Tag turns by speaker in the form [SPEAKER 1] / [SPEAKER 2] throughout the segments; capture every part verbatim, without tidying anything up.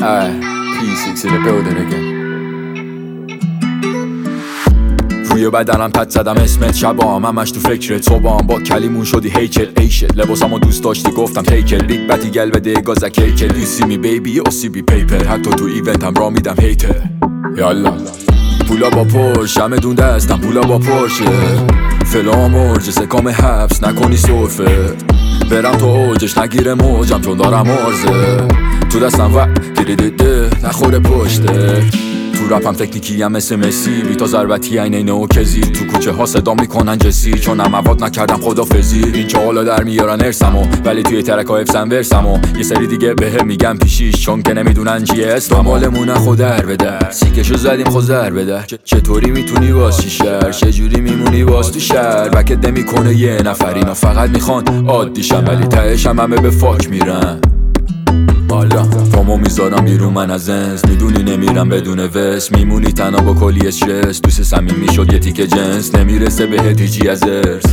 [SPEAKER 1] Aye, P six in the building again. روی بدنم پد زدم اسمت شبام همش تو فکرت صبحام با کلیمون شدی هیکل ایشت لباسمو دوست داشتی گفتم تیکل بیگ بتی گل بده گازا کیکل You see me baby or see me paper حتی تو ایونتم را میدم هیتر یالا پولا با پرش همه دون دستم پولا با پرشه فلا مرج سکام حبس نکنی صرفه برم تو اوجش نگیره موجم چون دارم عرضه تو دستم و دیری دیده نخوره پشته تو رپم تکنیکی هم مثل مسی بی تا ضربتی این اینه و کزی تو کوچه ها صدا میکنن جسی چون هم مواد نکردم خدافزی این چه حالا در میارن ارسمو ولی توی ترک ها حفظم ورسمو یه سری دیگه به میگم پیشیش چون که نمیدونن چیه اسمم مالمونه خود در به در سیکشو زدیم خود زر بده چطوری میتونی واسه شهر چجوری میمونی واس تو شهر وکت نمیکنه یه نفر اینا فقط میخوان عادیشم ولی تهشم همه به فاک میرن بالا پامو میذارم بیرون من از انس میدونی نمیرم بدون وس میمونی تنها با کلی استرس دوست صمیمی شد یه تیکه جنس نمیرسه به هیچی از ارس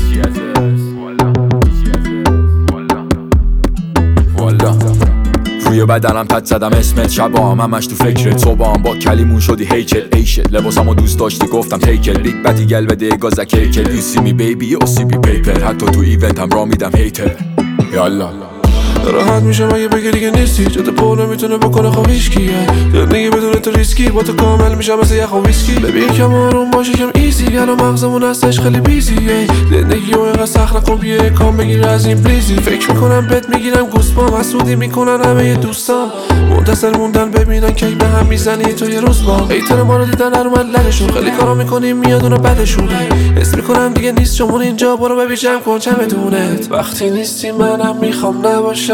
[SPEAKER 1] والا روی بدنم پد زدم اسمت شبام همش تو فکرت صبحام با کلیمون شدی هیکل ایشت لباسمو دوست داشتی گفتم تیکل بیگ بتی گل بده گازا کیکل You see me baby or see me paper حتی تو ایونتم را میدم هیتر یالا
[SPEAKER 2] راحت میشم اگه بگی دیگه نیستی جد پولو میتونه بکنه خب هیچکیه زندگی بدون تو ریسکی با تو کامل میشم مثل یخ و ویسکی ببین کم آروم باشه کم ایزی الان مغزمون هستش خیلی بیزیه زندگی و اینقدر سخت نکن بیه کام بگیر از این بلیزی فکر میکنم بهت میگیرم گوسپام حسودی میکنن همه دوستان منتظر موندن ببینن کی به هم میزنی تو یه روز با ایتر ما رو دیدن نرومد لرشون خیلی کارا میکنیم میاد اونو بدشونه حس میکنم دیگه نیست شمون اینجا برو ببین جمع کن چه بدونت وقتی نیستی منم میخوام نباشم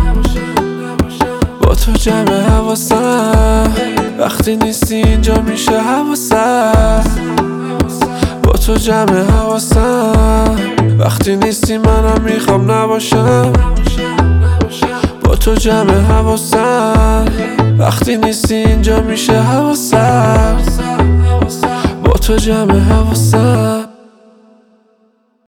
[SPEAKER 2] با تو جمع حواسم وقتی نیستی اینجا میشه حواسم با تو جمع حواسم وقتی نیستی منم میخوام نباشم با تو جمع حواسم وقتی نیستی اینجا میشه حواسم با تو جمع حواسم